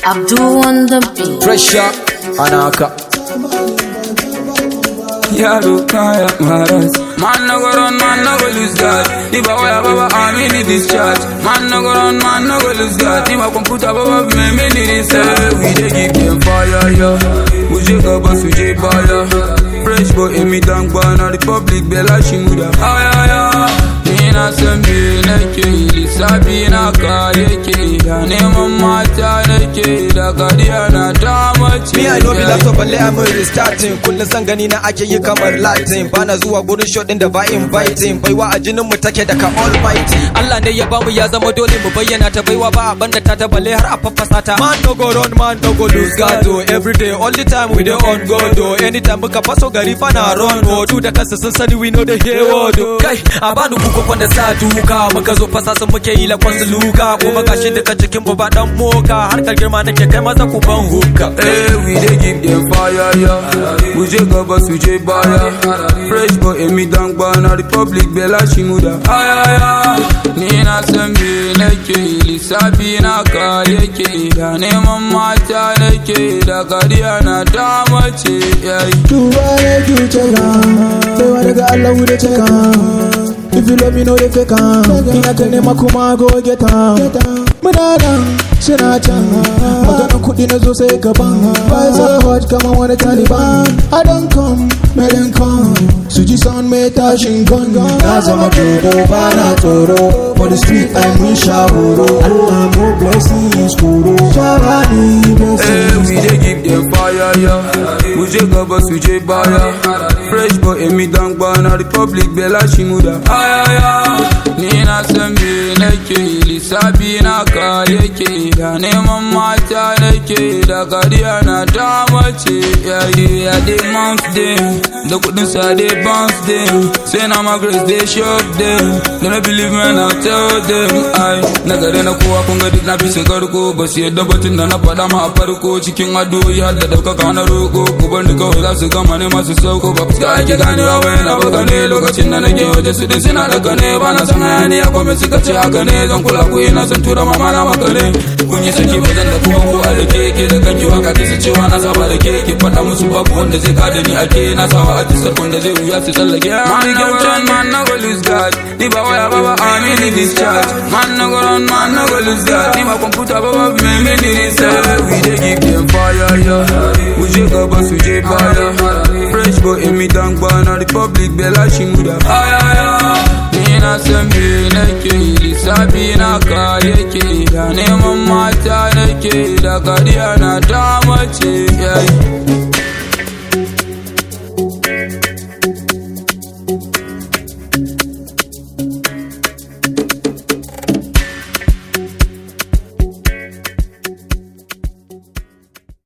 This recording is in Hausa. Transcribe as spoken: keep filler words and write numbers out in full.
Abdul on the beat. Pressure, Anaka. Yaro kaya maras. Man no go run, man no go lose God. If I wire baba, I'm in the discharge. Man no go run, man no go lose God. If I computer baba, me me need it. We dey give them fire, yeah. Muje kaba suje baya. Fresh boy in me down bana. The public bella shimuda. Aya aya. Nina sembi neke, lisabi na kayeke. Da neman mata neke, da kadiya na damace. Me I know be laptop balle I'm restarting. Kullun san gani na ake yi kamar Latin. Bana zuwa gurin shot din da ba inviting. Baiwa a jinin mu take daga almighty. Allah ne ya bamu ya zama dole mu bayyana ta baiwa ba abanda ta ta balle har a faffasa ta. Man no go run, man no go lose God. Every day, all the time we dey on God. Anytime muka faso gari fa na run. Du da kansa sun sani we know the hero. Kai a bani kuko kwanda sa duka. Muka zo fasa sun muke yi la kwansu luka. Kuma gashi duka cikin mu ba dan moka. Harkar girma nake kai maza ku ban hukka. Hey, we dey give them fire, yeah. We just go bust, we just buy. Fresh boy in me down bana. The public bella shimuda. Aya aya. Nina sembi neke, lisabi na kayeke. Da neman mata neke, da kadiya na damace. Duba ne kyuceka, sai wa daga Allah wuce ceka. If you love me, know they fake am. Ina ta nema kuma go get am. Muna nan, suna can. Maganan kuɗi na zo sai gaban. Ba sa hot kama wani Taliban. I don't come, me then come. Suji sound me tashin gun. Na zama dodo ba na tsoro. For the street I'm in shahuro. Allah more blessings kuro. Shabani blessings. Hey, we dey give them fire, yeah. We just go bust, we just buy. Fresh boy in me down bana. The public bella shimuda. Aya aya. Nina sembi neke, lisabi na kayeke. Da neman mata neke, da kadiya na damace. Yeah, yeah, they bounce them. The kudin sa they bounce them. Say na my grace they shock them. They don't believe me and I'll tell them. Ay, nagare na kuwa kunga dik na bisa garko. Basi yadda batun da na fada ma a farko. Cikin ado ya da dauka kana roko. Kubar ni kawai za su gama ne masu sauko. Ba fuska ake ganewa wai na baka ne. Lokacin da nake waje su din suna daga ne. Ba na san hayani ya kome suka ce haka ne. Zan kula ku ina san tura mama na maka ne. Kun yi saki bazan da kuma ko a da keke. Da kanki waka kisa cewa na saba da keke. Fada musu babu wanda zai kada ni ake. Na sawa a tisar wanda zai wuya su tsallake. Man no go run, man no go lose God. Ni ba waya baba I'm in the discharge. Man no go run, man no go lose God. Ni ba computer baba me me ni research. We dey give them fire, yeah. We just go bust, we just buy. Fresh boy in me down bana. The public bella shimuda. Aya aya. Nina sembi neke, lisabi na kayeke. Da neman mata neke, da kadiya na damace, yeah.